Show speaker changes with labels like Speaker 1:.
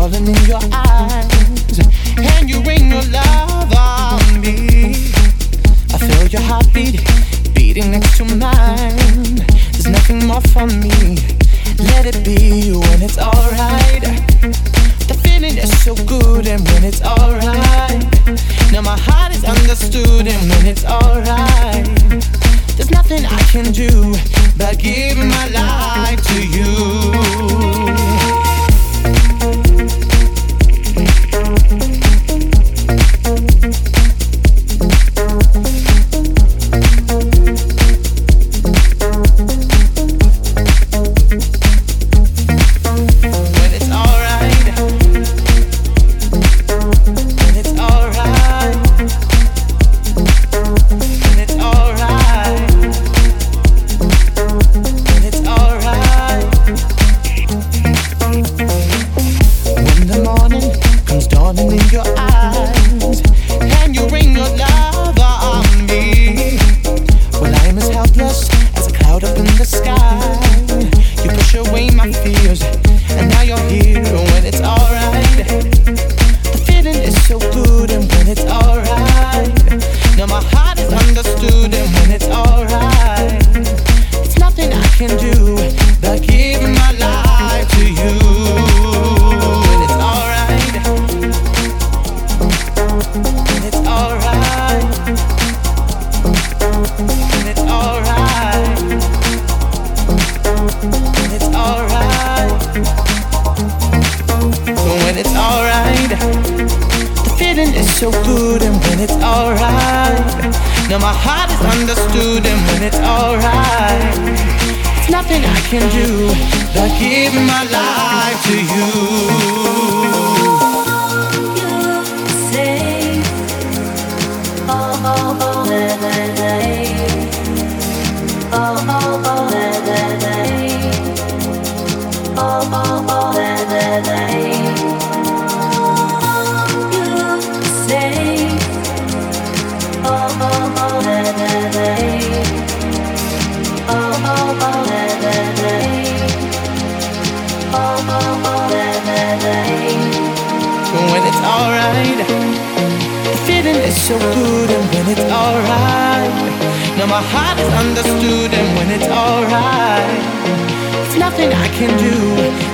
Speaker 1: falling in your eyes, and you ring your love on me. I feel your heartbeat beating next to mine. There's nothing more for me. Let it be when it's alright. The feeling is so good, and when it's alright. Now my heart is understood, and when it's alright. There's nothing I can do but give my life to you. So good, and when it's alright. Now my heart is understood, and when it's alright. There's nothing I can do but give my life to you. Say, oh, oh, oh, la, la, la, oh, oh, oh, la, la, la, oh, oh, oh, la, la, la. When it's alright, the feeling is so good, and when it's alright. Now my heart is understood, and when it's alright. There's nothing I can do